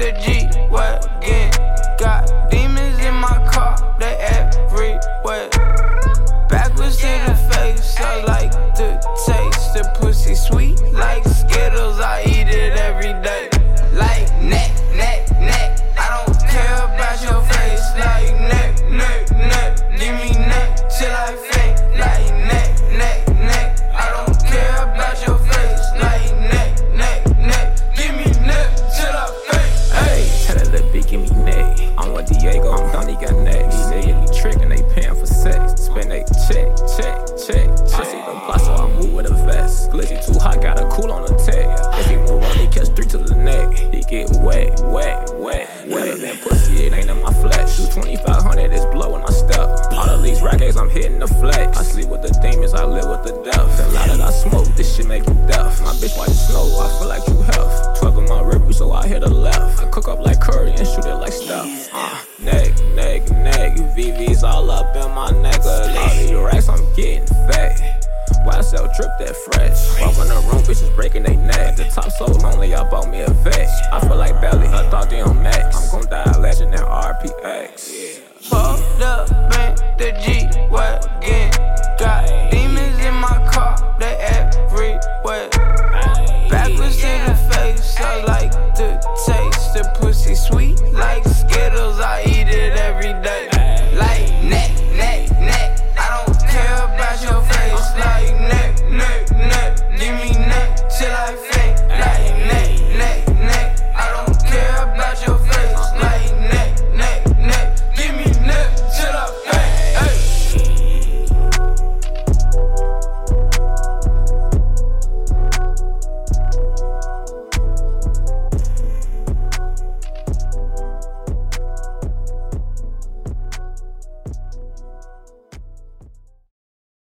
the G-Wagon. Got demons in my car, they everywhere. Backwards to the face, I like the taste. The pussy sweet like Skittles, I eat it every day. Like neck, neck, neck, I don't care about your face. Like neck, neck, neck, give me neck till I faint. Like neck, neck, neck, I don't care about your face. Like neck, neck, neck, give me neck till I faint. Hey, tell that little bitch give me neck. I'm with Diego, I'm done, he got next. These niggas be trickin', they payin' for sex. Spend they check, check, check. I see the plot, so I move with a vest. Glizzy too hot, got a cool on the tech. If he move on, he catch 3 to the neck. He get wet, wet, wet, wet. That pussy, it ain't in my flesh. Do 2500, it's blow when I step. All of these rackets, I'm hitting the flex. I sleep with the demons, I live with the death. And now that I smoke, this shit make you deaf. My bitch white snow, I feel like you health. 12 in my review, so I hit the left. I cook up like curry and shoot it like Steph. Neck, neck, neck. VV's all up in my neck. All these racks, I'm getting fat. YSL drip that fresh. Walk in the room, bitches breaking they neck. The top so lonely, I bought me a vest. I feel like Belly, I thought they on Max. I'm gon' die a legend in RPX. Pulled up in the G.